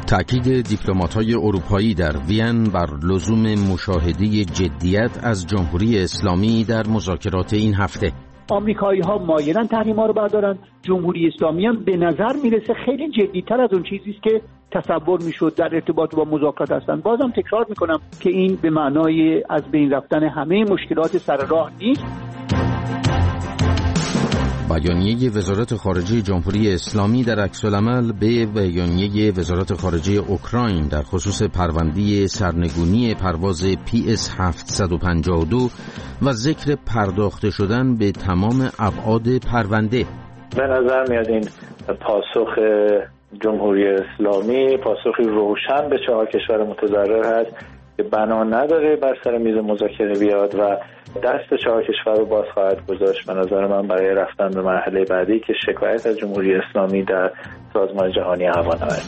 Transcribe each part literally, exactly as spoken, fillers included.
تأکید دیپلمات‌های اروپایی در وین بر لزوم مشاهده جدیت از جمهوری اسلامی در مذاکرات این هفته. آمریکایی‌ها مایلن تحریم‌ها رو بردارن، جمهوری اسلامی هم به نظر میرسه خیلی جدی‌تر از اون چیزی است که تصور میشد در ارتباط با مذاکرات هستن. بازم تکرار میکنم که این به معنای از بین رفتن همه مشکلات سر راه نیست. بیانیه وزارت خارجه جمهوری اسلامی در عکس‌العمل به بیانیه وزارت خارجه اوکراین در خصوص پرونده سرنگونی پرواز پی اس هفتصد و پنجاه و دو و ذکر پرداخته شدن به تمام ابعاد پرونده. به نظر میاد این پاسخ جمهوری اسلامی پاسخی روشن به چهار کشور متضرر هست که بنا نداره بر سر میز مذاکره بیاد و دست چهار کشور رو باز خواهد گذاشت به نظر من برای رفتن به مرحله بعدی که شکایت از جمهوری اسلامی در سازمان جهانی هوانورد.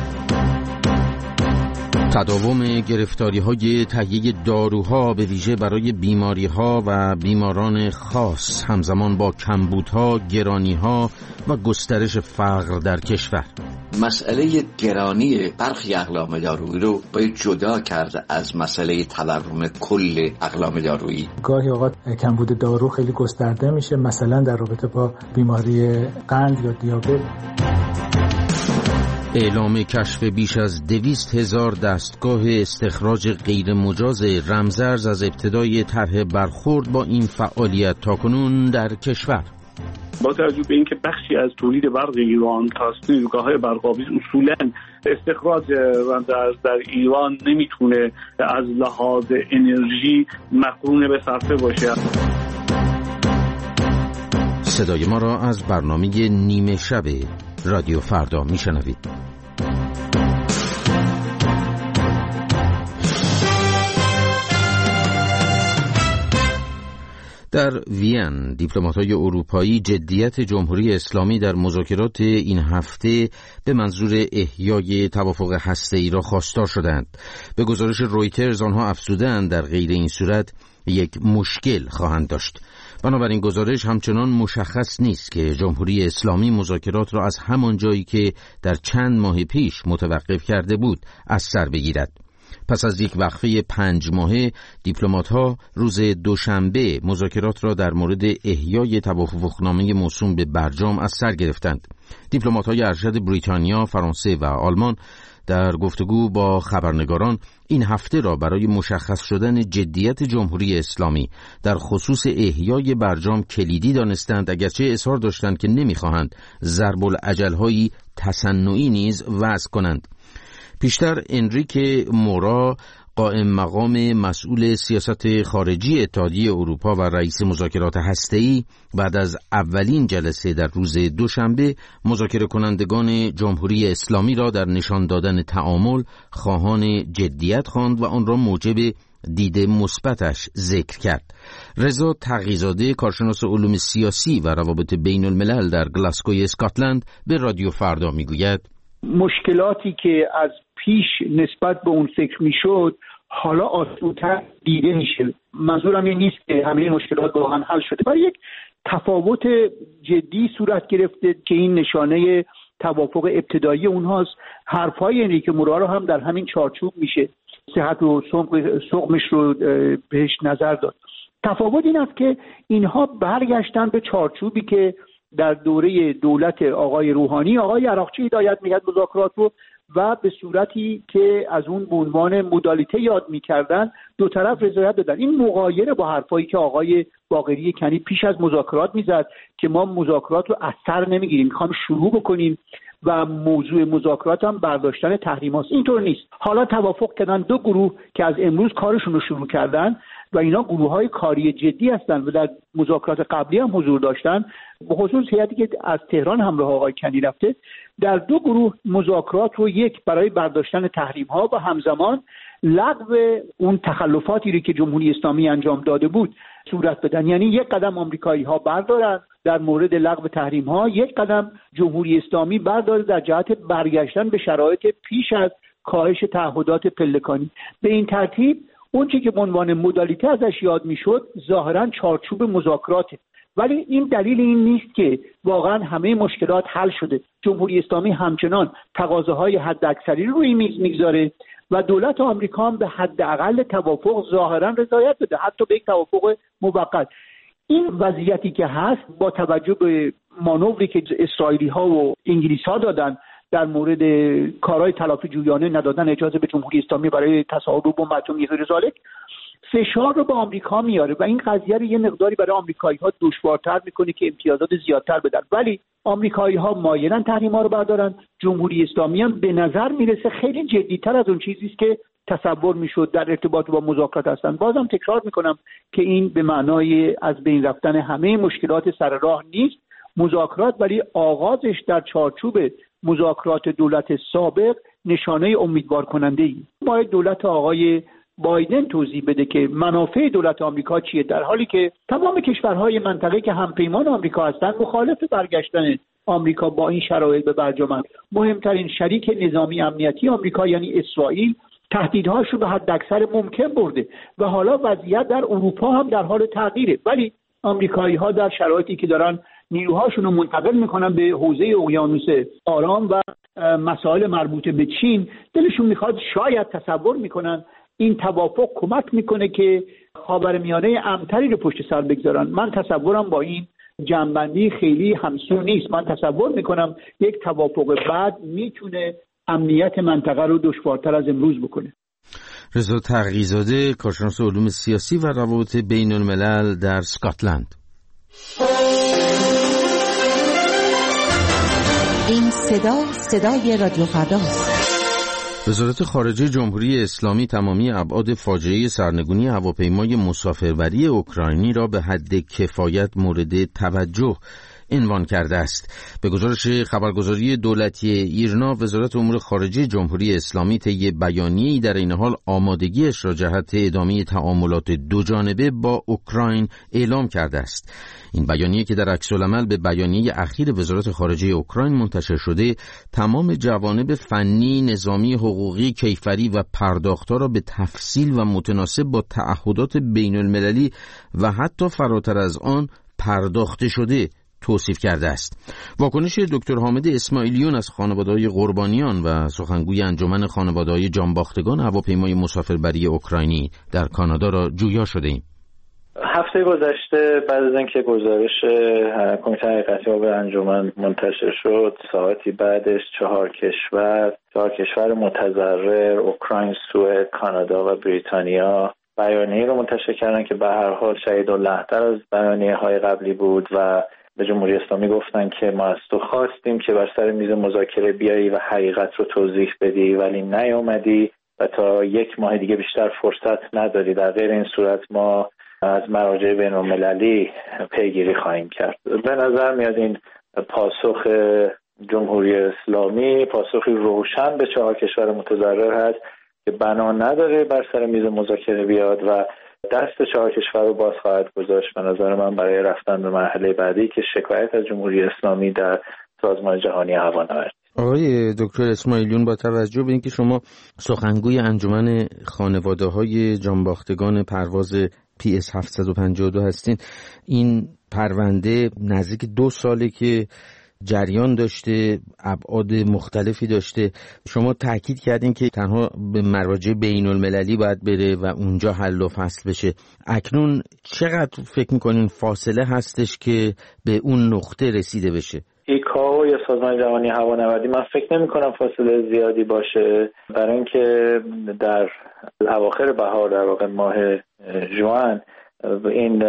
تداوم گرفتاری‌های تهیه داروها به ویژه برای بیماری‌ها و بیماران خاص همزمان با کمبودها، گرانی‌ها و گسترش فقر در کشور. مسئله گرانی برخی اقلام دارویی رو باید جدا کرد از مسئله تورم کل اقلام دارویی. گاهی اوقات کمبود دارو خیلی گسترده میشه، مثلا در رابطه با بیماری قند یا دیابت. اعلام کشف بیش از دویست هزار دستگاه استخراج غیر مجاز رمزارز از ابتدای طرح برخورد با این فعالیت تاکنون در کشور. با توجه به اینکه بخشی از تولید برق ایران تاسیسگاه‌های برق‌آویز اصولاً استخراج رمزارز در ایران نمیتونه از لحاظ انرژی مقرون به صرفه باشه. صدای ما را از برنامه نیمه شب رادیو فردا میشنوید. در وین دیپلمات‌های اروپایی جدیت جمهوری اسلامی در مذاکرات این هفته به منظور احیای توافق هسته‌ای را خواستار شدند. به گزارش رویترز آنها افزودند در غیر این صورت یک مشکل خواهند داشت. بنابراین گزارش همچنان مشخص نیست که جمهوری اسلامی مذاکرات را از همان جایی که در چند ماه پیش متوقف کرده بود از سر بگیرد. پس از یک وقفه پنج ماهه دیپلمات‌ها روز دوشنبه مذاکرات را در مورد احیای توافقنامه موسوم به برجام از سر گرفتند. دیپلمات‌های ارشد بریتانیا، فرانسه و آلمان در گفتگو با خبرنگاران این هفته را برای مشخص شدن جدیت جمهوری اسلامی در خصوص احیای برجام کلیدی دانستند، اگرچه اصرار داشتند که نمی‌خواهند ضرب العجل‌هایی تصنعی نیز وضع کنند. پیشتر انریک مورا، قائم مقام مسئول سیاست خارجی اتحادیه اروپا و رئیس مذاکرات هسته‌ای، بعد از اولین جلسه در روز دوشنبه مذاکره کنندگان جمهوری اسلامی را در نشان دادن تعامل خواهان جدیت خواند و آن را موجب دید مثبتش ذکر کرد. رضا تقی‌زاده، کارشناس علوم سیاسی و روابط بین الملل در گلاسگوی اسکاتلند، به رادیو فردا میگوید مشکلاتی که از پیش نسبت به اون فکر میشد حالا آسان‌تر دیده میشه. منظورم این نیست که همه مشکلات با هم حل شده، ولی یک تفاوت جدی صورت گرفته که این نشانه توافق ابتدایی اونهاست. حرفای انریک مورا رو هم در همین چارچوب میشه صحت و سقمش رو بهش نظر داد. تفاوت این است که اینها برگشتن به چارچوبی که در دوره دولت آقای روحانی آقای عراقچی هدایت می‌کرد مذاکرات رو و به صورتی که از اون به عنوان مودالیته یاد می‌کردن دو طرف رضایت دادن. این مغایر با حرفایی که آقای باقری کنی پیش از مذاکرات میزد که ما مذاکرات رو از سر نمیگیریم، می‌خوام شروع بکنیم و موضوع مذاکرات هم برداشتن تحریم هاست. اینطور نیست. حالا توافق کردن دو گروه که از امروز کارشون رو شروع کردن و اینا گروه‌های کاری جدی هستند و در مذاکرات قبلی هم حضور داشتن، به خصوص هیئتی که از تهران همراه آقای کنی رفته. در دو گروه مذاکرات رو یک برای برداشتن تحریم‌ها و همزمان لغو اون تخلفاتی رو که جمهوری اسلامی انجام داده بود صورت بدن. یعنی یک قدم آمریکایی‌ها بردارن در مورد لغو تحریم‌ها، یک قدم جمهوری اسلامی برداره در جهت برگشتن به شرایط پیش از کاهش تعهدات پلکانی. به این ترتیب اون چیزی که به عنوان مودالیته ازش یاد میشد ظاهراً چارچوب مذاکراته ولی این دلیل این نیست که واقعا همه مشکلات حل شده. جمهوری اسلامی همچنان تقاضاهای حداکثری رو روی میز میگذاره و دولت آمریکا هم به حداقل توافق ظاهرا رضایت بده، حتی به یک توافق موقت. این وضعیتی که هست با توجه به مانوری که اسرائیلی ها و انگلیس ها دادن در مورد کارهای تلافی جویانه، ندادن اجازه به جمهوری اسلامی برای تصاحب بمب اتمی غیر ذالک، فشار رو به آمریکا میاره و این قضیه رو یه مقداری برای آمریکایی‌ها دشوارتر میکنه که امتیازات زیادتر بدن. ولی آمریکایی‌ها مایلن تحریم‌ها رو بردارن. جمهوری اسلامی هم به نظر میرسه خیلی جدی‌تر از اون چیزی است که تصور میشد در ارتباط با مذاکرات هستن. بازم تکرار میکنم که این به معنای از بین رفتن همه مشکلات سر راه نیست. مذاکرات ولی آغازش در چارچوب مذاکرات دولت سابق نشانه امیدوار کننده ای. باید دولت آقای بایدن توضیح بده که منافع دولت آمریکا چیه، در حالی که تمام کشورهای منطقه که همپیمان آمریکا هستند مخالف برگشتن آمریکا با این شرایط به برجام. مهمترین شریک نظامی امنیتی آمریکا یعنی اسرائیل تهدیدهاش رو به حد اکثر ممکن برده و حالا وضعیت در اروپا هم در حال تغییره. ولی آمریکایی‌ها در شرایطی که دارن نیروهاشون رو منتقل میکنن به حوزه اقیانوس آرام و مسائل مربوط به چین، دلشون میخواد شاید تصور میکنن این توافق کمک میکنه که خاورمیانه امن‌تری رو پشت سر بگذارن. من تصورم با این جنبندی خیلی همسو نیست. من تصور میکنم یک توافق بعد میتونه امنیت منطقه رو دشوارتر از امروز بکنه. رضا تقی‌زاده، کارشناس علوم سیاسی و روابط بین الملل در اسکاتلند. این صدا صدای رادیو فرداست. وزارت خارجه جمهوری اسلامی تمامی ابعاد فاجعه سرنگونی هواپیمای مسافربری اوکراینی را به حد کفایت مورد توجه عنوان کرده است. به گزارش خبرگزاری دولتی ایرنا، وزارت امور خارجه جمهوری اسلامی طی بیانیه‌ای در این حال آمادگیش را جهت ادامه تعاملات دوجانبه با اوکراین اعلام کرده است. این بیانیه که در عکس‌العمل به بیانیه اخیر وزارت خارجه اوکراین منتشر شده، تمام جوانب فنی، نظامی، حقوقی، کیفری و پرداخت‌ها را به تفصیل و متناسب با تعهدات بین‌المللی و حتی فراتر از آن پرداخته شده توصیف کرده است. واکنش دکتر حامد اسماعیلیون از خانواده‌های قربانیان و سخنگوی انجمن خانواده‌های جانباختگان هواپیمای مسافربری اوکراینی در کانادا را جویا شده ایم. هفته گذشته بعد از اینکه گزارش کمیته حقیقت‌یاب انجمن منتشر شد، ساعتی بعدش چهار کشور چهار کشور متضرر، اوکراین، سوئد، کانادا و بریتانیا، بیانیه رو منتشر کردن که به هر حال شهیدالله‌تر از بیانیه‌های قبلی بود و به جمهوری اسلامی گفتن که ما از تو خواستیم که بر سر میز مذاکره بیایی و حقیقت رو توضیح بدی ولی نیامدی و تا یک ماه دیگه بیشتر فرصت نداری. در غیر این صورت ما از مراجع بین‌المللی پیگیری خواهیم کرد. به نظر میاد این پاسخ جمهوری اسلامی پاسخی روشن به چهار کشور متضرر هست که بنا نداره بر سر میز مذاکره بیاد و دست چهار کشور رو باز خواهد گذاشت به نظر من برای رفتن به مرحله بعدی که شکایت از جمهوری اسلامی در سازمان جهانی هوانوردی. آقای دکتر اسماعیلیون، با توجه به اینکه شما سخنگوی انجمن خانواده‌های جانباختگان پرواز پی اس هفتصد و پنجاه و دو هستین، این پرونده نزدیک دو ساله که جریان داشته، ابعاد مختلفی داشته. شما تاکید کردین که تنها به مراجع بین المللی باید بره و اونجا حل و فصل بشه. اکنون چقدر فکر میکنین فاصله هستش که به اون نقطه رسیده بشه؟ ایکائو یا سازمان جهانی هوانوردی من فکر نمی کنم فاصله زیادی باشه، برای اینکه در اواخر بهار، در واقع ماه ژوئن، این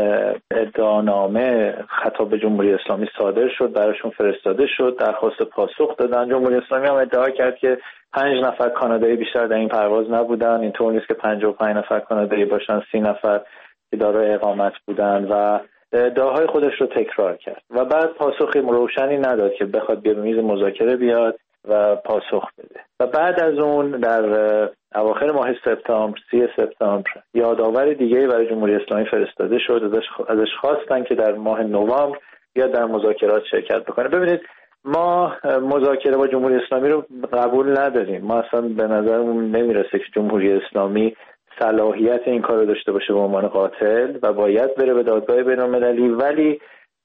ادعانامه خطاب به جمهوری اسلامی صادر شد، براشون فرستاده شد، درخواست پاسخ دادن. جمهوری اسلامی هم ادعا کرد که پنج نفر کانادایی بیشتر در این پرواز نبودن، اینطور نیست که پنجاه و پنج نفر کانادایی باشن، سی نفر که دارای اقامت بودن و ادعاهای خودش رو تکرار کرد و بعد پاسخی روشنی نداد که بخواد به میز مذاکره بیاد و پاسخ بده. و بعد از اون در اواخر ماه سپتامبر، سی سپتامبر، یادآور دیگه‌ای برای جمهوری اسلامی فرستاده شد، ازش خواستن که در ماه نوامبر بیاد در مذاکرات شرکت بکنه. ببینید، ما مذاکره با جمهوری اسلامی رو قبول نداریم. ما اصلا به نظرمون نمیرسه که جمهوری اسلامی صلاحیت این کار رو داشته باشه به عنوان قاتل و باید بره به دادگاه بین‌المللی، ولی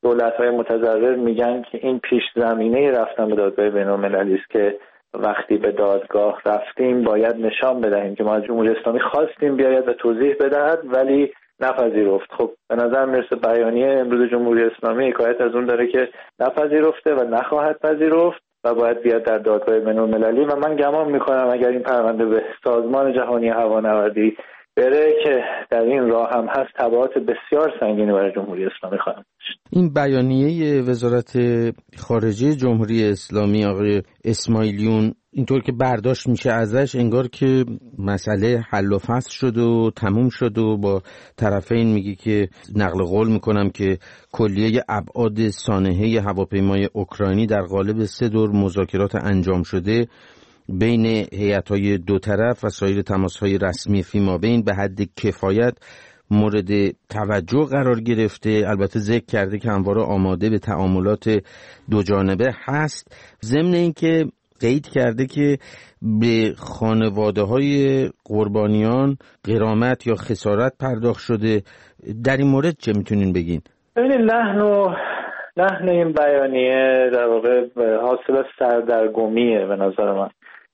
دولت‌های متضرر میگن که این پیش زمینه رفتن به دادگاه بین‌المللی است که وقتی به دادگاه رفتیم باید نشان بدهیم که ما از جمهوری اسلامی خواستیم بیاید و توضیح بدهد ولی نپذیرفت. خب به نظر میرسه بیانیه امروز جمهوری اسلامی حکایت از اون داره که نپذیرفته و نخواهد پذیرفت و باید بیاد در دادگاه بین‌المللی و من گمان میکنم اگر این پرونده به سازمان جهانی هوانوردی بره که در این راه هم هست تبعات بسیار سنگینی برای جمهوری اسلامی خواهد داشت. این بیانیه وزارت خارجه جمهوری اسلامی آقای اسماعیلیون اینطور که برداشت میشه ازش انگار که مسئله حل و فصل شد و تموم شد و با طرفین میگه که نقل قول میکنم که کلیه ابعاد سانحه هواپیمای اوکراینی در قالب سه دور مذاکرات انجام شده بین هیئت‌های دو طرف و سایر تماس‌های رسمی فیمابین به حد کفایت مورد توجه قرار گرفته. البته ذکر کرده که همواره آماده به تعاملات دو جانبه هست، ضمن اینکه قید کرده که به خانواده‌های قربانیان غرامت یا خسارت پرداخت شده. در این مورد چه میتونین بگین؟ ببینید لحن و لحن این بیانیه در واقع حاصل سردرگمیه به نظر من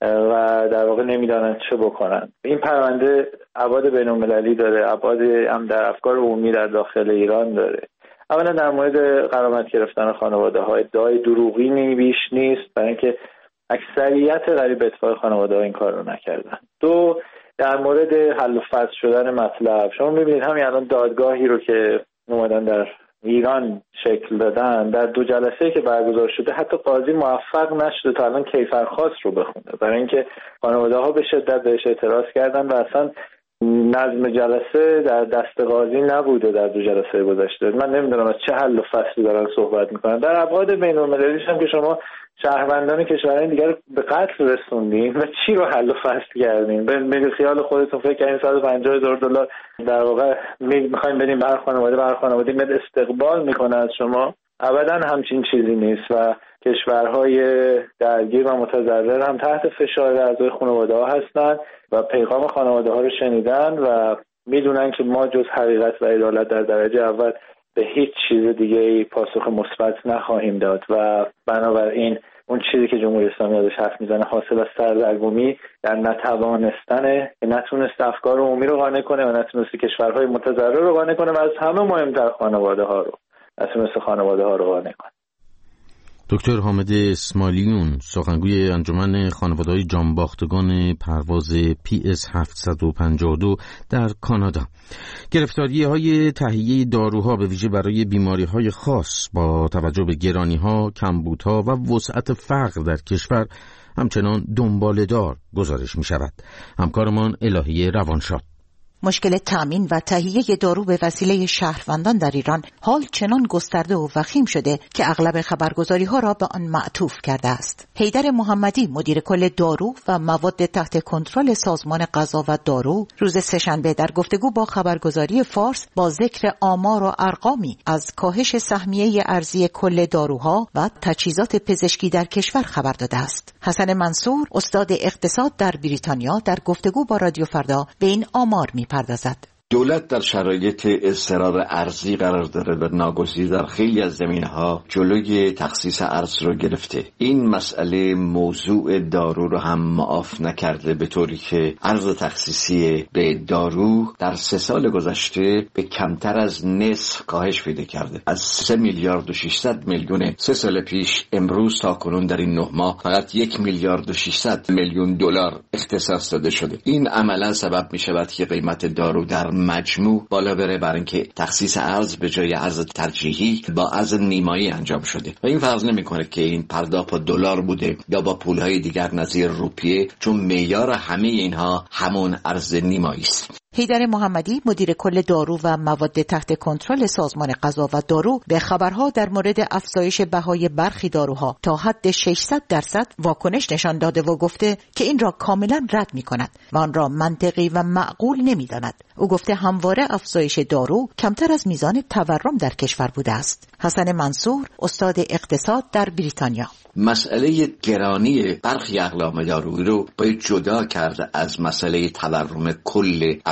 و در واقع نمیدونن چه بکنن. این پرونده ابعاد بین‌المللی داره، ابعاد هم در افکار عمومی در داخل ایران داره. اولا در مورد غرامت گرفتن خانواده‌ها ادعای دروغینی بیش نیست، برای اینکه اکثریت قریب اتفاق خانواده‌ها این کار رو نکردن. دو، در مورد حل و فصل شدن مطلب شما می‌بینید همین الان دادگاهی رو که اومدن در ایران شکل دادن در دو جلسه که برگزار شده حتی قاضی موفق نشده تا الان کیفرخواست رو بخونه، برای اینکه خانواده‌ها به شدت بهش اعتراض کردن و اصلا نظم جلسه در دست قاضی نبوده در دو جلسه گذشته. من نمیدونم از چه حل و فصلی دارن صحبت میکنن. در ابعاد بین‌المللیش هم که شما شهروندان کشورهای دیگر به قتل رسوندین و چی رو حل و فصل کردین؟ به خیال خودتون فکر کنین صد و پنجاه هزار دلار در واقع میخواین بدین به هر خانواده به هر خانواده میاد استقبال میکنه از شما؟ ابدا همچین چیزی نیست و کشورهای درگیر و متضرر هم تحت فشار اعضای خانواده ها هستن و پیغام خانواده ها رو شنیدن و میدونن که ما جز حقیقت و عدالت در درجه اول به هیچ چیز دیگه پاسخ مثبت نخواهیم داد و بنابراین اون چیزی که جمهوری اسلامی ازش حرف میزنه حاصل از سردرگمی در نتوانستن نتونست افکار عمومی رو قانع کنه و نتونست کشورهای متضرر رو قانع کنه و از همه مهمتر خانواده ها رو نتونست خانواده ها رو قانع کنه. دکتر حامد اسماعیلیون، سخنگوی انجمن خانواده‌های جانباختگان پرواز پی اس هفتصد و پنجاه و دو در کانادا. گرفتاری‌های تهیه داروها به ویژه برای بیماری‌های خاص با توجه به گرانی‌ها، کمبودها و وسعت فقر در کشور همچنان دنباله‌دار گزارش می‌شود. همکارمان الهیه روانشاد. مشکل تامین و تهیه دارو به وسیله شهروندان در ایران حال چنان گسترده و وخیم شده که اغلب خبرگزاری‌ها را به آن معطوف کرده است. حیدر محمدی، مدیر کل دارو و مواد تحت کنترل سازمان غذا و دارو، روز سه‌شنبه در گفتگو با خبرگزاری فارس با ذکر آمار و ارقامی از کاهش سهمیه ارزی کل داروها و تجهیزات پزشکی در کشور خبر داده است. حسن منصور، استاد اقتصاد در بریتانیا، در گفتگو با رادیو فردا به این آمار می پردازد. دولت در شرایط اضطرار ارزی قرار داره و ناگزیر در خیلی از زمینه‌ها جلوی تخصیص ارز رو گرفته. این مسئله موضوع دارو رو هم معاف نکرده، به طوری که ارز تخصیصی به دارو در سه سال گذشته به کمتر از نصف کاهش پیدا کرده. از سه میلیارد و ششصد میلیون سه سال پیش امروز تا کنون در این نه ماه فقط یک میلیارد و ششصد میلیون دلار اختصاص داده شده. این عملا سبب می شود که قیمت دارو در مجموع بالا بره، برای اینکه تخصیص ارز به جای ارز ترجیحی با ارز نیمایی انجام شده و این فرض نمی‌کنه که این پرداخت با دلار بوده یا با پول‌های دیگر نظیر روپیه، چون معیار همه اینها همون ارز نیمایی است. حیدر محمدی، مدیر کل دارو و مواد تحت کنترل سازمان غذا و دارو، به خبرها در مورد افزایش بهای برخی داروها تا حد ششصد درصد واکنش نشان داده و گفته که این را کاملا رد می‌کند و آن را منطقی و معقول نمی‌داند. او گفته همواره افزایش دارو کمتر از میزان تورم در کشور بوده است. حسن منصور، استاد اقتصاد در بریتانیا: مسئله گرانی برخی اقلام دارویی رو باید جدا کرد از مسئله تورم کل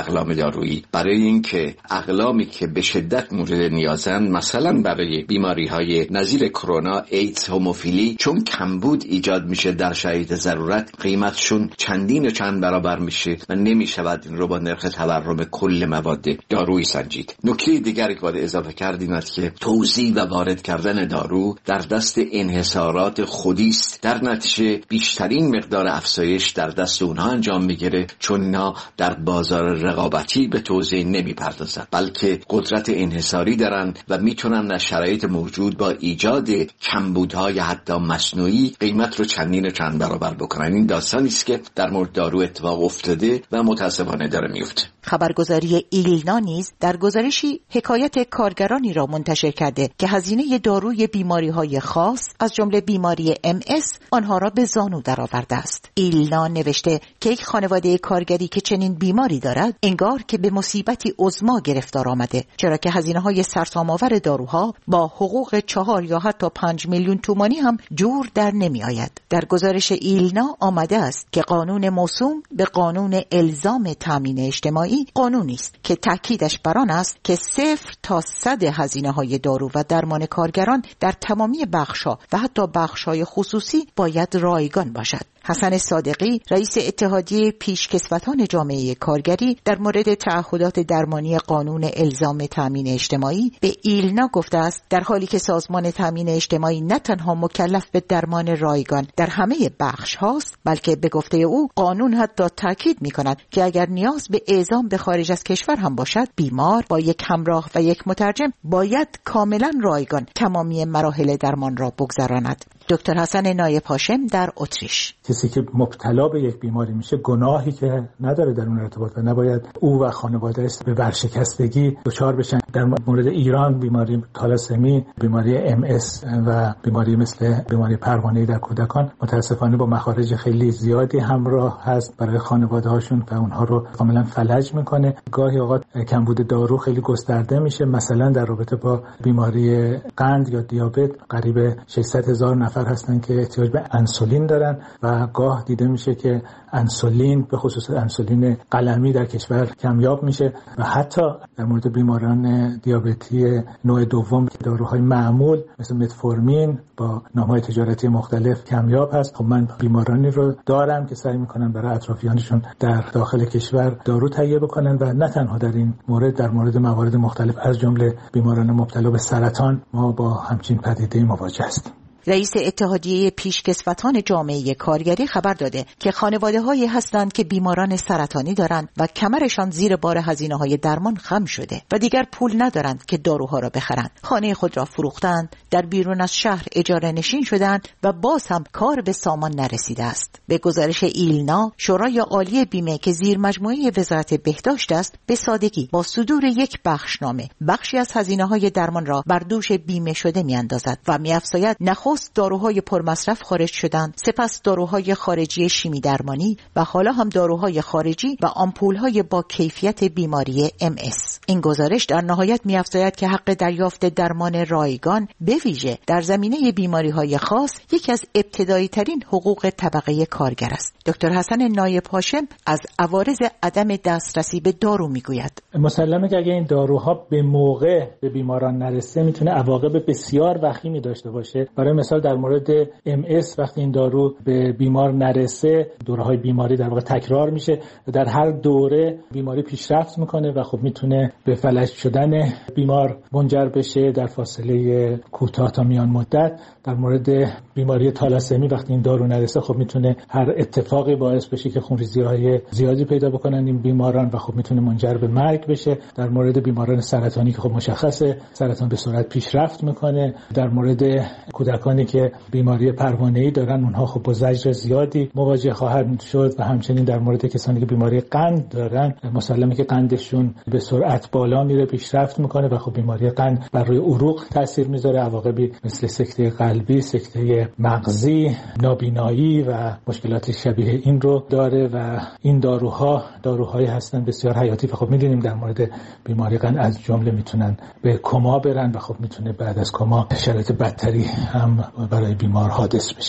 اقلام دارویی برای اینکه اقلامی که به شدت مورد نیازند، مثلا برای بیماری‌های نظیر کرونا، ایدز، هموفیلی، چون کمبود ایجاد میشه در شرایط ضرورت، قیمتشون چندین و چند برابر میشه و نمیشود این رو با نرخ تورم کل مواد دارویی سنجید. نکته دیگری که باید اضافه کرد این است که توزیع و وارد کردن دارو در دست انحصارات خودی است، در نتیجه بیشترین مقدار افزایش در دست اونها انجام میگیره، چون اینا در بازار رقابتی به توزیع نمیپردازن بلکه قدرت انحصاری دارن و میتونن در شرایط موجود با ایجاد کمبودهای حتی مصنوعی قیمت رو چندین و چند برابر بکنن. این داستانی است که در مورد دارو اتفاق افتاده و متاسفانه داره میفته. خبرگزاری ایلنا نیز در گزارشی حکایت کارگرانی را منتشر کرده که هزینه داروی بیماری‌های خاص از جمله بیماری ام اس آنها را به زانو درآورده است. ایلنا نوشته که یک خانواده کارگری که چنین بیماری دارد انگار که به مصیبتی عظما گرفتار آمده، چرا که هزینه‌های سرسام‌آور داروها با حقوق چهار یا حتی پنج میلیون تومانی هم جور در نمی آید. در گزارش ایلنا آمده است که قانون موسوم به قانون الزام تامین اجتماعی قانونی است که تاکیدش بر آن است که صفر تا صد هزینه‌های دارو و درمان کارگران در تمامی بخش‌ها و حتی بخش‌های خصوصی باید رایگان باشد. حسن صادقی رئیس اتحادیه پیشکسوتان جامعه کارگری در مورد تعهدات درمانی قانون الزام تامین اجتماعی به ایلنا گفته است در حالی که سازمان تامین اجتماعی نه تنها مکلف به درمان رایگان در همه بخش هاست، بلکه به گفته او قانون حتی تاکید می‌کند که اگر نیاز به اعزام به خارج از کشور هم باشد، بیمار با یک همراه و یک مترجم باید کاملا رایگان تمامی مراحل درمان را بگذراند. دکتر حسن نایب هاشم در اتریش: کسی که مبتلا به یک بیماری میشه گناهی که نداره در اون ارتباط و نباید او و خانواده‌اش به ورشکستگی دچار بشن. در مورد ایران بیماری تالاسمی، بیماری ام اس و بیماری مثل بیماری پروانه‌ای در کودکان متاسفانه با مخارج خیلی زیادی همراه هست برای خانواده‌هاشون و اونها رو کاملا فلج میکنه. گاهی اوقات کمبود دارو خیلی گسترده میشه، مثلا در رابطه با بیماری قند یا دیابت قریب ششصد هزار نفر هستن که احتیاج به انسولین دارن و گاه دیده میشه که انسولین به خصوص انسولین قلمی در کشور کمیاب میشه و حتی در مورد بیماران دیابتی نوع دوم که داروهای معمول مثل متفورمین با نام‌های تجارتی مختلف کمیاب هست. خب من بیمارانی رو دارم که سعی میکنن برای اطرافیانشون در داخل کشور دارو تهیه بکنن و نه تنها در این مورد، در مورد موارد مختلف از جمله بیماران مبتلا به سرطان ما با همچین پدیده مواجه هستیم. رئیس اتحادیه پیشکسوتان جامعه کارگری خبر داده که خانواده‌هایی هستند که بیماران سرطانی دارند و کمرشان زیر بار هزینه‌های درمان خم شده و دیگر پول ندارند که داروها را بخرند. خانه خود را فروختند، در بیرون از شهر اجاره نشین شدند و باز هم کار به سامان نرسیده است. به گزارش ایلنا، شورای عالی بیمه که زیر مجموعه وزارت بهداشت است، به سادگی با صدور یک بخشنامه بخشی از هزینه‌های درمان را بر دوش بیمه شده می‌اندازد و می‌افزاید نخست داروهای پرمصرف خارج شدند، سپس داروهای خارجی شیمی درمانی و حالا هم داروهای خارجی و آمپولهای با کیفیت بیماری ام اس. این گزارش در نهایت می‌افزاید که حق دریافت درمان رایگان به ویژه در زمینه بیماری‌های خاص یکی از ابتدایی ترین حقوق طبقه کارگر است. دکتر حسن نایب هاشم از عوارض عدم دسترسی به دارو میگوید: مسلمه که اگه این داروها به موقع به بیماران نرسه میتونه عواقب بسیار وخیمی داشته باشه. برای مثال در مورد ام اس وقتی این دارو به بیمار نرسه، دوره‌های بیماری در واقع تکرار میشه، در هر دوره بیماری پیشرفت میکنه و خب میتونه به فلج شدن بیمار منجر بشه در فاصله کوتاه تا میان مدت. در مورد بیماری تالاسمی وقتی این دارو نرسه خب میتونه هر اتفاقی باعث بشه که خونریزی‌های زیادی پیدا بکنن این بیماران و خب میتونه منجر به مرگ بشه. در مورد بیماران سرطانی که خب مشخصه سرطان به سرعت پیشرفت میکنه. در مورد کودکانی که بیماری پروانه‌ای دارن اونها خب با زجر زیادی مواجه خواهند شد و همچنین در مورد کسانی که بیماری قند دارن مسلمه که قندشون به سرعت بالا میره، پیشرفت میکنه و خب بیماری قند بر روی عروق تاثیر میذاره، عواقبی مثل سکته قلبی، سکته مغزی، نابینایی و مشکلات شبیه این رو داره و این داروها داروهایی هستن بسیار حیاتی و خب میدونیم در مورد بیماری قند از جمله میتونن به کما برن و خب میتونه بعد از کما شرایط بدتری هم برای بیمار حادث بشه.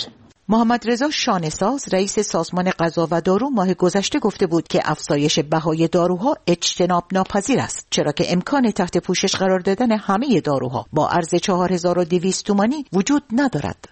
محمد رضا شانه‌ساز رئیس سازمان غذا و دارو ماه گذشته گفته بود که افزایش بهای داروها اجتناب ناپذیر است، چرا که امکان تحت پوشش قرار دادن همه داروها با ارز چهار هزار و دویست تومانی وجود ندارد.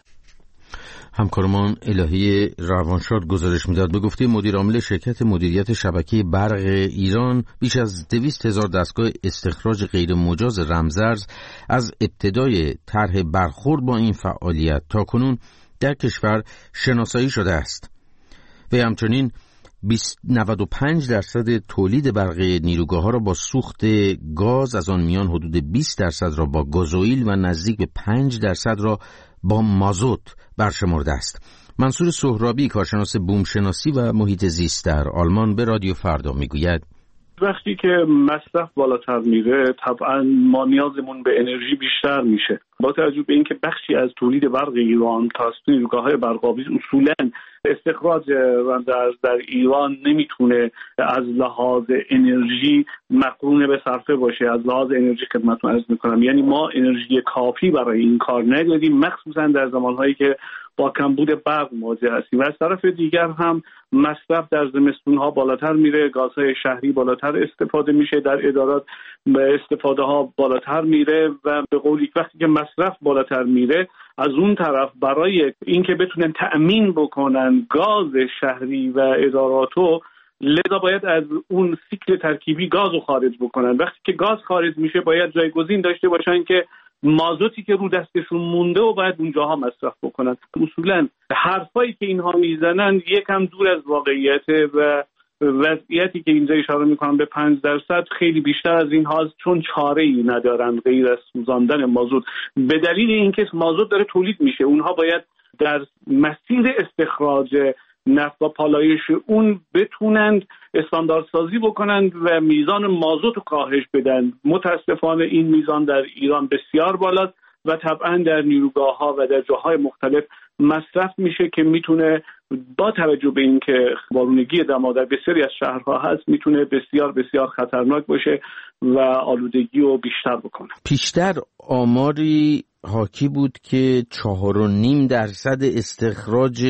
همکارمان الهی روانشاد گزارش میداد. به گفته مدیر عامل شرکت مدیریت شبکه برق ایران، بیش از دویست هزار دستگاه استخراج غیر مجاز رمزارز از ابتدای طرح برخورد با این فعالیت تا کنون در کشور شناسایی شده است. و همچنین نود و پنج درصد تولید برق نیروگاه‌ها را با سوخت گاز، از آن میان حدود بیست درصد را با گازوئیل و نزدیک به پنج درصد را با مازوت برشمرده است. منصور سهرابی، کارشناس بومشناسی و محیط زیست در آلمان، به رادیو فردا میگوید وقتی که مصرف بالاتر میره طبعا ما نیازمون به انرژی بیشتر میشه. با توجه به اینکه بخشی از تولید برق ایران توسط نیروگاه‌های برق‌آویز اصولاً استخراج رمزارز در ایران نمیتونه از لحاظ انرژی مقرون به صرفه باشه. از لحاظ انرژی خدمتتون عرض میکنم، یعنی ما انرژی کافی برای این کار نداریم، مخصوصا در زمانهایی که با کمبود برق مواجه هستیم. و از طرف دیگر هم مصرف در زمستون‌ها بالاتر میره، گازهای شهری بالاتر استفاده میشه، در ادارات استفاده ها بالاتر میره و به قولی وقتی که مصرف بالاتر میره، از اون طرف برای اینکه بتونن تأمین بکنن گاز شهری و اداراتو، لذا باید از اون سیکل ترکیبی گاز رو خارج بکنن. وقتی که گاز خارج میشه باید جایگزین داشته باشن که مازوتی که رو دستشون مونده و باید اونجاها مصرف بکنن. اصولا حرفایی که اینها میزنن یکم دور از واقعیت و وضعیتی که اینجا اشاره میکنم به پنج درصد خیلی بیشتر از این هاست، چون چاره ای ندارن غیر از سوزاندن مازوت. به دلیل اینکه مازوت داره تولید میشه، اونها باید در مسیر استخراج نفت و پالایش اون بتونند استانداردسازی بکنند و میزان مازوت رو کاهش بدن. متاسفانه این میزان در ایران بسیار بالاست و طبعا در نیروگاه‌ها و در جاهای مختلف مصرف میشه که میتونه با توجه به اینکه بارونگی دما در بسیاری از شهرها هست میتونه بسیار بسیار خطرناک باشه و آلودگی رو بیشتر بکنه. پیشتر آماری حاکی بود که چهار و نیم درصد استخراج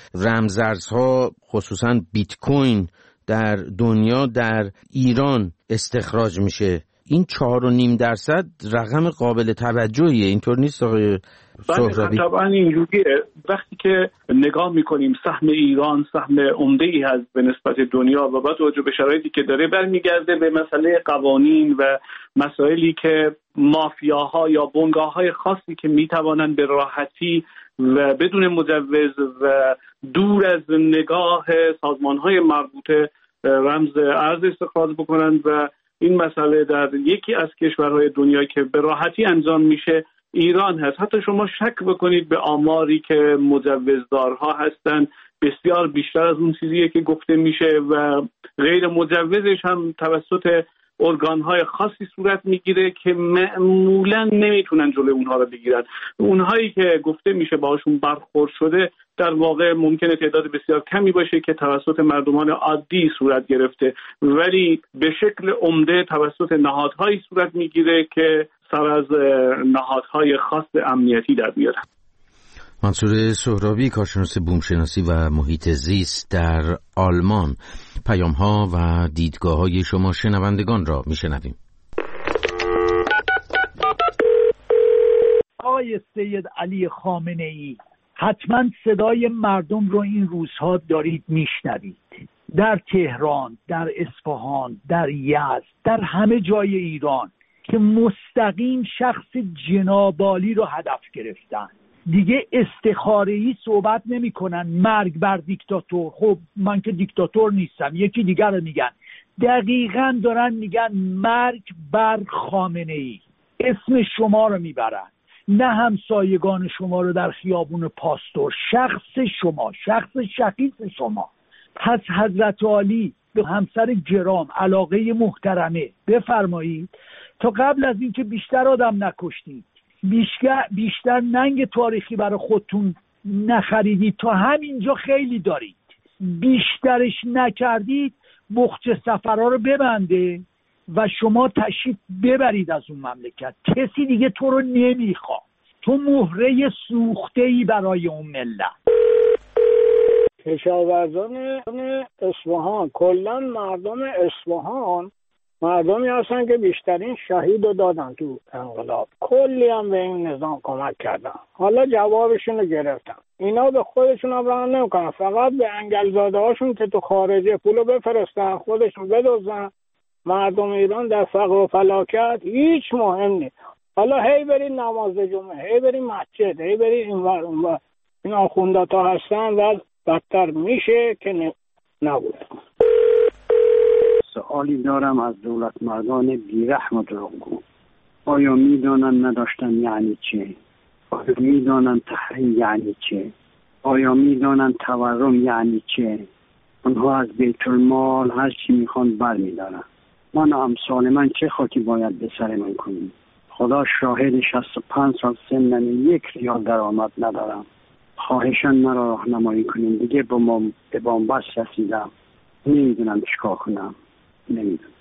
رمزارزها خصوصا بیت کوین در دنیا در ایران استخراج میشه. این چهار و نیم درصد رقم قابل توجهیه، اینطور نیست آقای سهرابی؟ طبعا اینجوریه. وقتی که نگاه میکنیم سهم ایران سهم عمده‌ای هست به نسبت دنیا و با توجه به شرایطی که داره برمیگرده به مسئله قوانین و مسائلی که مافیاها یا بنگاه‌های خاصی که میتوانند به راحتی و بدون مجوز و دور از نگاه سازمان‌های مربوطه رمز ارز استخراج بکنند و این مسئله در یکی از کشورهای دنیا که به راحتی انجام میشه ایران هست. حتی شما شک بکنید به آماری که مجوزدارها هستند، بسیار بیشتر از اون چیزیه که گفته میشه و غیر مجوزش هم توسط ارگانهای خاصی صورت میگیره که معمولا نمیتونن جلوی اونها رو بگیرن. اونهایی که گفته میشه باهاشون برخورد شده در واقع ممکنه تعداد بسیار کمی باشه که توسط مردمان عادی صورت گرفته، ولی به شکل عمده توسط نهادهایی صورت میگیره که سر از نهادهای خاص امنیتی در میارن. منصور سهرابی، کارشناس بومشناسی و محیط زیست در آلمان. پیام‌ها و دیدگاه‌های شما شنوندگان را میشنویم. آقای سید علی خامنه‌ای، حتما صدای مردم رو این روزها دارید میشنوید. در تهران، در اصفهان، در یزد، در همه جای ایران که مستقیم شخص جنابعالی رو هدف گرفتن. دیگه استخاره‌ای صحبت نمی کنن مرگ بر دیکتاتور. خب من که دیکتاتور نیستم، یکی دیگر رو میگن. دقیقاً دارن میگن مرگ بر خامنه‌ای. اسم شما رو میبرن، نه همسایگان شما رو در خیابون پاستور، شخص شما، شخص شخیص شما. پس حضرت عالی به همسر گرام علاقه محترمه بفرمایید تا قبل از اینکه بیشتر آدم نکشتید، بیشتر بیشتر ننگ تاریخی برای خودتون نخریدید، تا همینجا خیلی دارید، بیشترش نکردید، بخچه سفرها رو ببنده و شما تشریف ببرید از اون مملکت. کسی دیگه تو رو نمیخواد، تو مهره سوخته‌ای برای اون ملت. کشاورزان اصفهان، کلا مردم اصفهان مردمی هستن که بیشترین شهید رو دادن تو انقلاب، کلی هم به این نظام کمک کردن. حالا جوابشون رو گرفتن. اینا به خودشون هم رحم نمیکنن، فقط به انگلزاده هاشون که تو خارجه پولو بفرستن خودشون بدزدن. مردم ایران در فقر و فلاکت هیچ مهم نیست. حالا هی برید نماز جمعه، هی برید مسجد، هی برید اینور اونور، این آخونداتا هستن و بدتر میشه که نبود. سوالی دارم از دولت مردان بیرحم و دروغگو. آیا میدانند نداشتن یعنی چه؟ آیا میدانند تحریم یعنی چه؟ آیا میدانند تورم یعنی چه؟ آنها از بیت المال هر چی میخوان بر میدارن. من امثال من چه خاکی باید به سر من کنیم؟ خدا شاهد شصت و پنج سال سنم، یک ریال درآمد ندارم. خواهشاً مرا راهنمایی کنین، دیگه با ما به بنبست رسیدم، نمیدونم چیکار کنم، نمیدونم.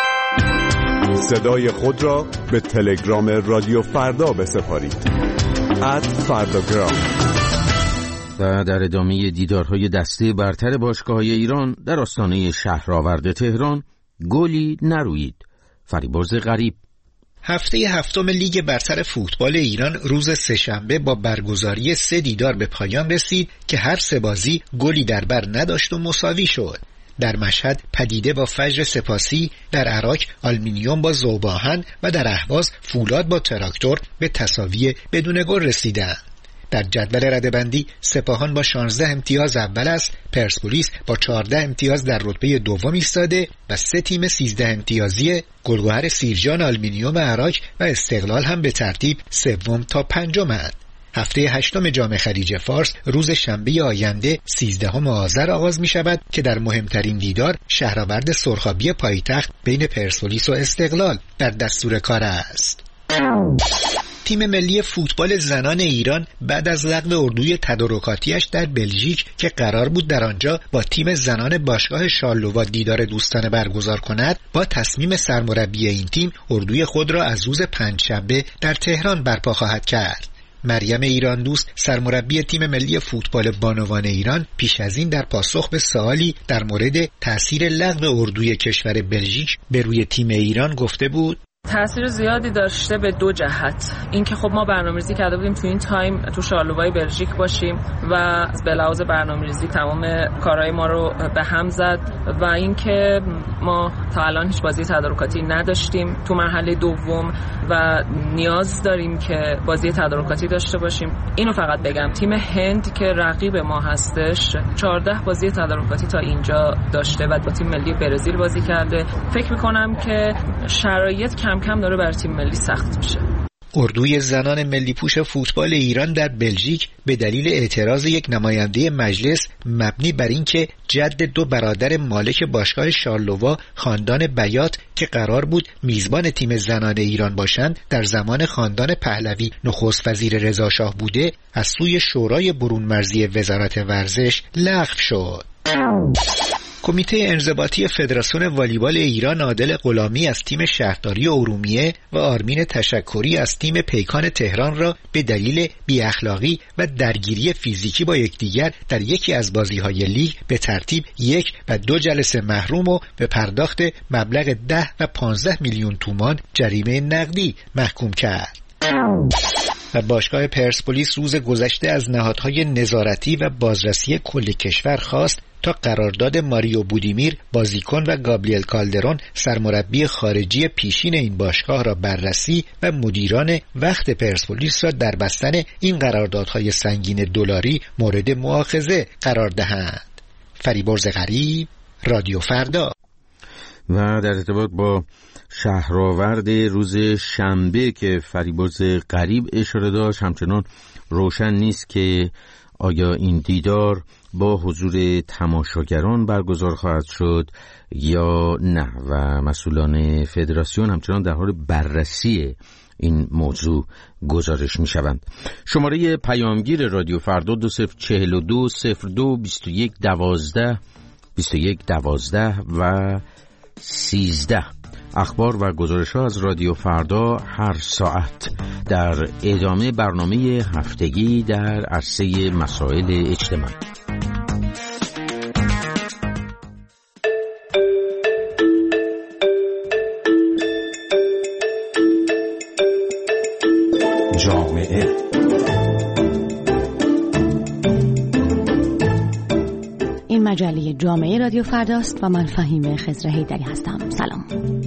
صدای خود را به تلگرام رادیو فردا بسپارید. ات فرداگرام. و در ادامه دیدارهای دسته برتر باشگاه‌های ایران در آستانه شهرآورد تهران، گلی نروید. فریبرز غریب. هفته هفتم لیگ برتر فوتبال ایران روز سه‌شنبه با برگزاری سه دیدار به پایان رسید که هر سه بازی گلی در بر نداشت و مساوی شد. در مشهد پدیده با فجر سپاسی، در عراق آلومینیوم با ذوب‌آهن و در اهواز فولاد با تراکتور به تساوی بدون گل رسیدند. در جدول رده‌بندی سپاهان با شانزده امتیاز اول است، پرسپولیس با چهارده امتیاز در رتبه دوم ایستاده و سه تیم سیزده امتیازی گلگهر سیرجان، آلومینیوم عراق و استقلال هم به ترتیب سوم تا پنجمند. هفته هشتم جام خلیج فارس روز شنبه آینده سیزدهم آذر آغاز می شود که در مهمترین دیدار شهرآورد سرخابی پایتخت بین پرسپولیس و استقلال در دستور کار است. تیم ملی فوتبال زنان ایران بعد از لغو اردوی تدارکاتیش در بلژیک که قرار بود در آنجا با تیم زنان باشگاه شارلووا دیدار دوستانه برگزار کند، با تصمیم سرمربی این تیم اردوی خود را از روز پنجشنبه در تهران برپا خواهد کرد. مریم ایران دوست سرمربی تیم ملی فوتبال بانوان ایران پیش از این در پاسخ به سوالی در مورد تأثیر لغو اردوی کشور بلژیک به روی تیم ایران گفته بود: تأثیر زیادی داشته به دو جهت. اینکه خب ما برنامه‌ریزی کرده بودیم تو این تایم تو شارلووای بلژیک باشیم و به لحاظ برنامه‌ریزی تمام کارهای ما رو به هم زد و اینکه ما تا الان هیچ بازی تدارکاتی نداشتیم تو مرحله دوم و نیاز داریم که بازی تدارکاتی داشته باشیم. اینو فقط بگم تیم هند که رقیب ما هستش چهارده بازی تدارکاتی تا اینجا داشته و با تیم ملی برزیل بازی کرده. فکر می‌کنم که شرایط کم کم داره بر تیم ملی سخت میشه. اردوی زنان ملی پوش فوتبال ایران در بلژیک به دلیل اعتراض یک نماینده مجلس مبنی بر اینکه جد دو برادر مالک باشگاه شارلووا خاندان بیات که قرار بود میزبان تیم زنان ایران باشند در زمان خاندان پهلوی نخست وزیر رضا شاه بوده، از سوی شورای برون مرزی وزارت ورزش لغو شد. کمیته انضباطی فدراسیون والیبال ایران عادل غلامی از تیم شهرداری ارومیه و آرمین تشکری از تیم پیکان تهران را به دلیل بی‌اخلاقی و درگیری فیزیکی با یکدیگر در یکی از بازی‌های لیگ به ترتیب یک و دو جلسه محروم و به پرداخت مبلغ ده و پانزده میلیون تومان جریمه نقدی محکوم کرد. و باشگاه پرسپولیس روز گذشته از نهادهای نظارتی و بازرسی کل کشور خواست تا قرارداد ماریو بودیمیر بازیکن و گابریل کالدرون سرمربی خارجی پیشین این باشگاه را بررسی و مدیران وقت پرسپولیس را در بستن این قراردادهای سنگین دلاری مورد مؤاخذه قرار دهند. فریبرز غریب، رادیو فردا. و در ارتباط با شهرآورد روز شنبه که فریبرز غریب اشاره داشت، همچنان روشن نیست که آیا این دیدار با حضور تماشاگران برگزار خواهد شد یا نه و مسئولان فدراسیون همچنان در حال بررسی این موضوع گزارش می شوند. شماره پیامگیر رادیو فردا دو صفر چهل و دو صفر دو بیست و یک دوازده بیست و یک دوازده و سیزده. اخبار و گزارش ها از رادیو فردا هر ساعت در ادامه برنامه هفتگی در عرصه مسائل اجتماعی. جامعه. این مجله جامعه رادیو فرداست و من فهیمه خضر حیدری هستم. سلام.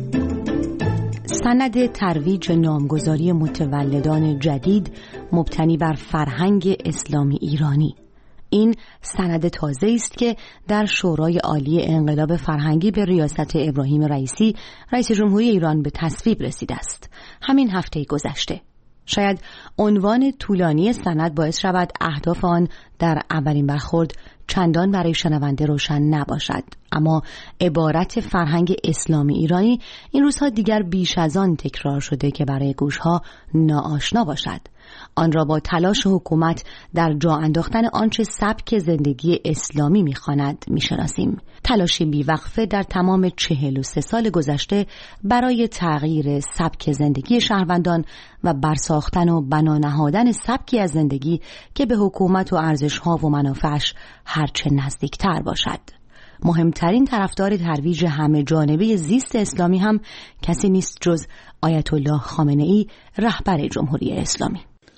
سند ترویج نامگذاری متولدان جدید مبتنی بر فرهنگ اسلامی ایرانی. این سند تازه است که در شورای عالی انقلاب فرهنگی به ریاست ابراهیم رئیسی رئیس جمهوری ایران به تصویب رسیده است. همین هفته گذشته. شاید عنوان طولانی سند باعث شود اهداف آن در اولین برخورد چندان برای شنونده روشن نباشد، اما عبارت فرهنگ اسلامی ایرانی این روزها دیگر بیش از آن تکرار شده که برای گوشها ناآشنا باشد. آن را با تلاش حکومت در جا انداختن آنچه سبک زندگی اسلامی می‌خواند می‌شناسیم. تلاشی بیوقفه در تمام چهل و سه سال گذشته برای تغییر سبک زندگی شهروندان و برساختن و بنا نهادن سبکی از زندگی که به حکومت و ارزش‌ها و منافعش هرچه نزدیکتر باشد. مهمترین طرفدار ترویج همه جانبه زیست اسلامی هم کسی نیست جز آیت الله خامنه‌ای، رهبر جمهوری اسلامی.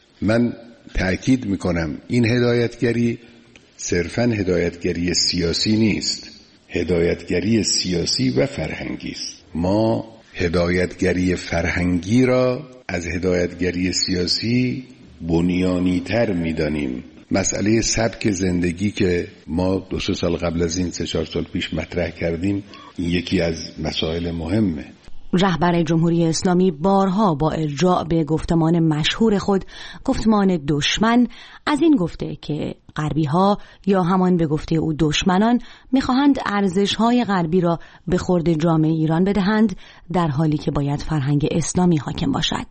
من تأکید میکنم این هدایتگری صرفاً هدایتگری سیاسی نیست، هدایتگری سیاسی و فرهنگی است. ما هدایتگری فرهنگی را از هدایتگری سیاسی بنیانی تر میدانیم. مسئله سبک زندگی که ما دو سه سال قبل از این سه چهار سال پیش مطرح کردیم، این یکی از مسائل مهمه. رهبر جمهوری اسلامی بارها با ارجاع به گفتمان مشهور خود، گفتمان دشمن، از این گفته که غربی ها یا همان به گفته او دشمنان میخواهند ارزش های غربی را به خورد جامعه ایران بدهند، در حالی که باید فرهنگ اسلامی حاکم باشد.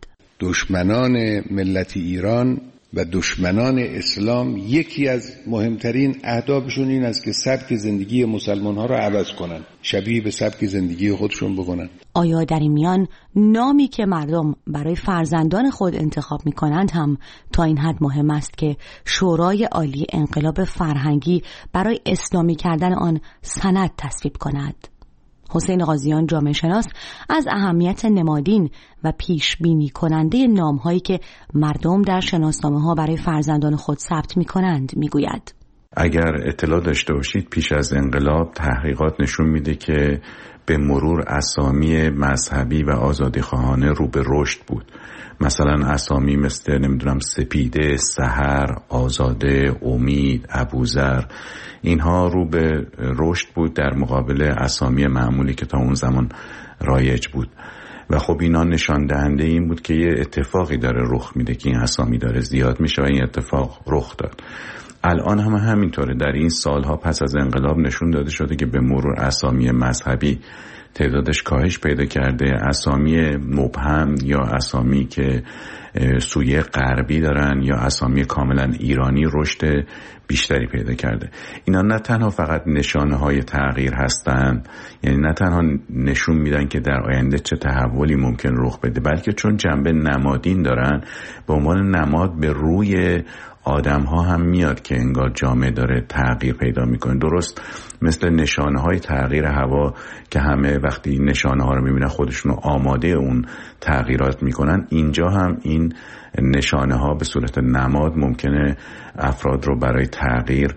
دشمنان ملت ایران و دشمنان اسلام یکی از مهمترین اهدافشون این است که سبک زندگی مسلمان ها را عوض کنن، شبیه به سبک زندگی خودشون بکنن. آیا در این میان نامی که مردم برای فرزندان خود انتخاب می کنند هم تا این حد مهم است که شورای عالی انقلاب فرهنگی برای اسلامی کردن آن سند تصویب کند؟ حسین قاضیان جامعه شناس از اهمیت نمادین و پیش بینی کننده نام هایی که مردم در شناسنامه ها برای فرزندان خود ثبت می کنند می گوید. اگر اطلاع داشته باشید پیش از انقلاب تحقیقات نشون میده که به مرور اسامی مذهبی و آزادیخواهانه رو به رشد بود. مثلا اسامی مثل نمیدونم سپیده، سحر، آزاده، امید، ابوذر، اینها رو به رشد بود در مقابل اسامی معمولی که تا اون زمان رایج بود. و خب اینا نشان دهنده این بود که یه اتفاقی داره رخ میده که این اسامی داره زیاد میشه و این اتفاق رخ داد. الان هم همینطوره. در این سالها پس از انقلاب نشون داده شده که به مرور اسامی مذهبی تعدادش کاهش پیدا کرده، اسامی مبهم یا اسامی که سویه غربی دارن یا اسامی کاملا ایرانی رشد بیشتری پیدا کرده. اینا نه تنها فقط نشانه های تغییر هستن، یعنی نه تنها نشون میدن که در آینده چه تحولی ممکن رخ بده، بلکه چون جنبه نمادین دارن به عنوان نماد به روی آدم ها هم میاد که انگار جامعه داره تغییر پیدا میکنه. درست مثل نشانه های تغییر هوا که همه وقتی نشانه ها رو میبینن خودشون آماده اون تغییرات میکنن، اینجا هم این نشانه ها به صورت نماد ممکنه افراد رو برای تغییر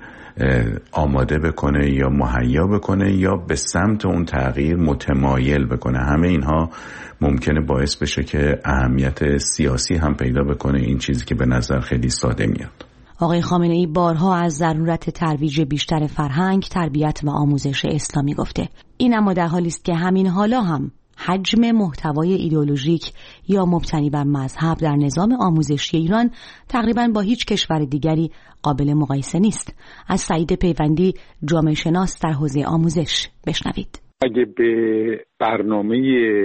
آماده بکنه یا مهیا بکنه یا به سمت اون تغییر متمایل بکنه. همه اینها ممکنه باعث بشه که اهمیت سیاسی هم پیدا بکنه، این چیزی که به نظر خیلی ساده میاد. آقای خامنه‌ای بارها از ضرورت ترویج بیشتر فرهنگ، تربیت و آموزش اسلامی گفته. این اما در حالی است که همین حالا هم حجم محتوای ایدئولوژیک یا مبتنی بر مذهب در نظام آموزشی ایران تقریباً با هیچ کشور دیگری قابل مقایسه نیست. از سعید پیوندی، جامعه شناس در حوزه آموزش، بشنوید. اگه به برنامه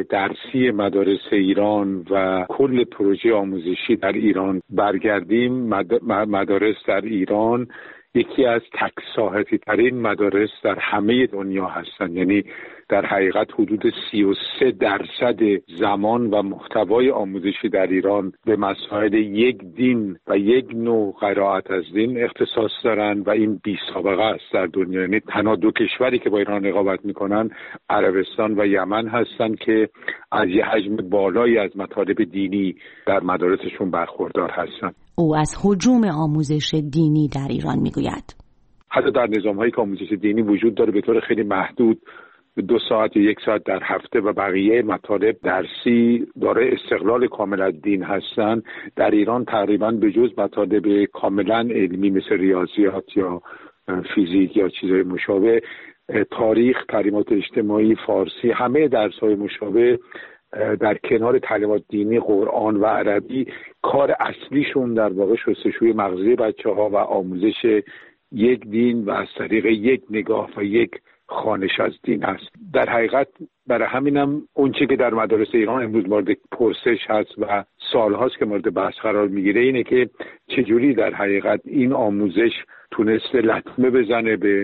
درسی مدارس ایران و کل پروژه آموزشی در ایران برگردیم، مدارس در ایران یکی از تک ساحتی ترین مدارس در همه دنیا هستند. یعنی در حقیقت حدود سی و سه درصد زمان و محتوای آموزشی در ایران به مسائل یک دین و یک نوع قرائت از دین اختصاص دارن و این بی سابقه است در دنیا. یعنی تنها دو کشوری که با ایران رقابت میکنن عربستان و یمن هستند که از یه حجم بالایی از مطالب دینی در مدارسشون برخوردار هستند. او از هجوم آموزش دینی در ایران میگوید. حتی در نظام‌هایی که آموزش دینی وجود داره به طور خیلی محدود دو ساعت یا یک ساعت در هفته و بقیه مطالب درسی داره استقلال کامل از دین هستن، در ایران تقریبا به جز مطالب کاملا علمی مثل ریاضیات یا فیزیک یا چیزهای مشابه، تاریخ، تعلیمات اجتماعی، فارسی، همه درس‌های مشابه در کنار تعلیمات دینی، قرآن و عربی کار اصلیشون در واقع شستشوی مغزی بچه‌ها و آموزش یک دین و از طریق یک نگاه و یک خوانش از دین است. در حقیقت برای همینم اون چیزی که در مدارس ایران امروز مورد پرسش هست و سالهاست که مورد بحث قرار میگیره اینه که چجوری در حقیقت این آموزش تونسته لطمه بزنه به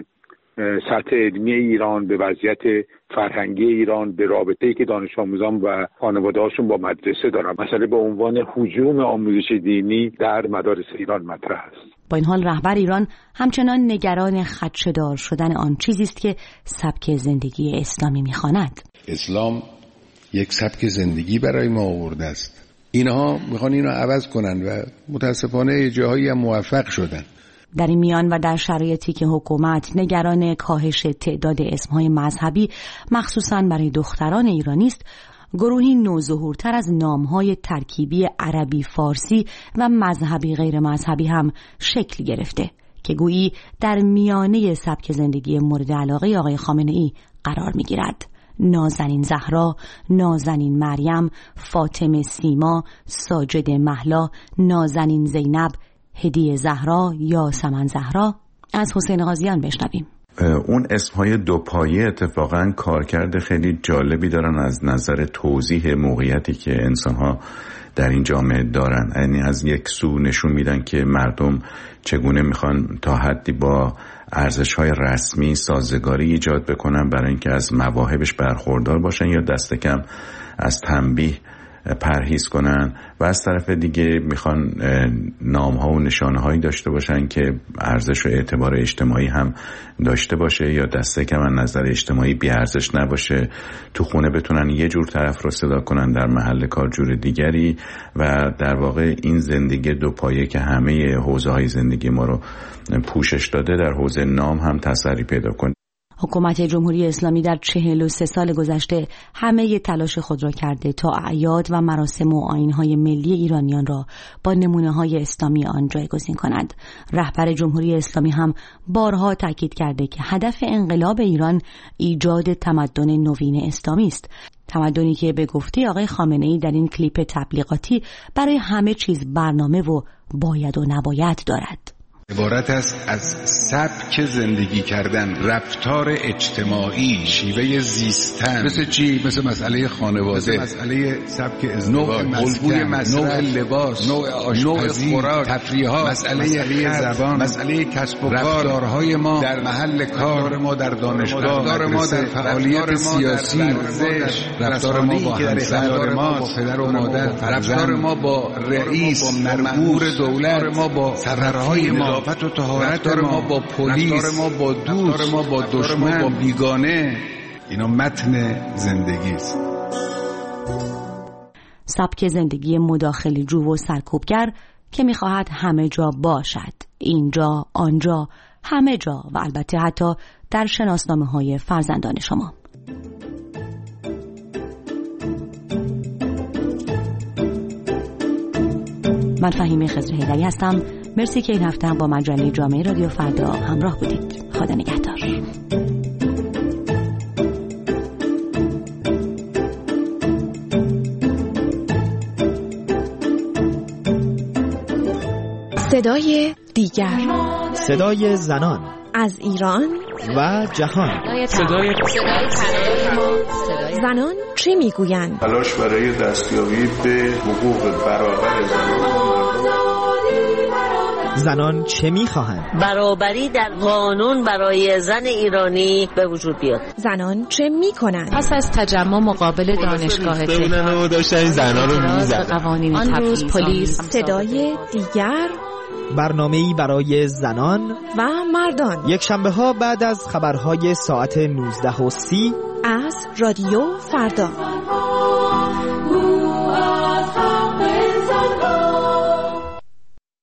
سطح علمی ایران، به وضعیت فرهنگی ایران، به رابطه‌ای که دانش آموزان و خانواده‌هاشون با مدرسه دارن. مسئله به عنوان هجوم آموزش دینی در مدارس ایران مطرح است. با این حال رهبر ایران همچنان نگران خدشه‌دار شدن آن چیزی است که سبک زندگی اسلامی می‌خواند. اسلام یک سبک زندگی برای ما آورده است. اینها می‌خوان اینو عوض کنن و متأسفانه جاهایی هم موفق شدن. در این میان و در شرایطی که حکومت نگران کاهش تعداد اسمهای مذهبی مخصوصاً برای دختران ایرانی است، گروهی نوظهورتر از نامهای ترکیبی عربی فارسی و مذهبی غیر مذهبی هم شکل گرفته که گویی در میانه سبک زندگی مورد علاقه آقای خامنه‌ای قرار می‌گیرد. نازنین زهرا، نازنین مریم، فاطمه سیما، ساجد مهلا، نازنین زینب، هدیه زهرا، یاسمن زهرا. از حسین غازیان بشنویم. اون اسمهای دوپایه اتفاقا کارکرد خیلی جالبی دارن از نظر توضیح موقعیتی که انسانها در این جامعه دارن. یعنی از یک سو نشون میدن که مردم چگونه میخوان تا حدی با ارزش‌های رسمی سازگاری ایجاد بکنن برای اینکه از مواهبش برخوردار باشن یا دست کم از تنبیه پرهیز کنن، و از طرف دیگه میخوان نام‌ها و نشانه‌هایی داشته باشن که ارزش و اعتبار اجتماعی هم داشته باشه یا دست کم از نظر اجتماعی بی ارزش نباشه. تو خونه بتونن یه جور طرف رو صدا کنن، در محل کار جور دیگری، و در واقع این زندگی دو پایه که همه حوزه‌های زندگی ما رو پوشش داده در حوزه نام هم تسری پیدا کنه. حکومت جمهوری اسلامی در چهل و سه سال گذشته همه تلاش خود را کرده تا اعیاد و مراسم و آیین‌های ملی ایرانیان را با نمونه‌های اسلامی آن جایگزین کند. رهبر جمهوری اسلامی هم بارها تاکید کرده که هدف انقلاب ایران ایجاد تمدن نوین اسلامی است. تمدنی که به گفته آقای خامنه‌ای در این کلیپ تبلیغاتی برای همه چیز برنامه و باید و نباید دارد. عبارت است از سبک زندگی کردن، رفتار اجتماعی، شیوه زیستن. مثل چی؟ مثل مسئله خانواده، مثل مسئله سبک ازدواج، الگوی مصرف، نوع لباس، نوع آشپزی، خوراک، تفریحات، مسئله زبان، مسئله کسب و کار، رفتارهای ما در محل کار، ما در دانشگاه، رفتار ما در فعالیت سیاسی، رفتار ما با همسر ما، با پدر و مادر، رفتار ما با رئیس، مرمور دولت، ما با سفرهای ما، نظافت و طهارت ما، با پلیس، رفتار ما با دوست، رفتار ما با دشمن، با بیگانه. اینا متن زندگی است. سبک زندگی مداخله جو و سرکوبگر که می‌خواهد همه جا باشد، اینجا، آنجا، همه جا، و البته حتی در شناسنامه‌های فرزندان شما. من فهیمه خضر حیدری هستم. مرسی که این هفته هم با مجله جامعه رادیو فردا همراه بودید. خدا نگهدار. صدای دیگر، صدای زنان از ایران و جهان، صدای زنان چه میگویند؟ تلاش برای دستیابی به حقوق برابر زنان زنان چه میخواهند؟ برابری در قانون برای زن ایرانی به وجود بیاد. زنان چه میکنند؟ پس از تجمع مقابل دانشگاه تهران داشتن زنا رو میزدن. آن روز پلیس صدای دیگر، برنامه‌ای برای زنان و مردان، یک شنبه ها بعد از خبرهای ساعت نوزده و سی از رادیو فردا.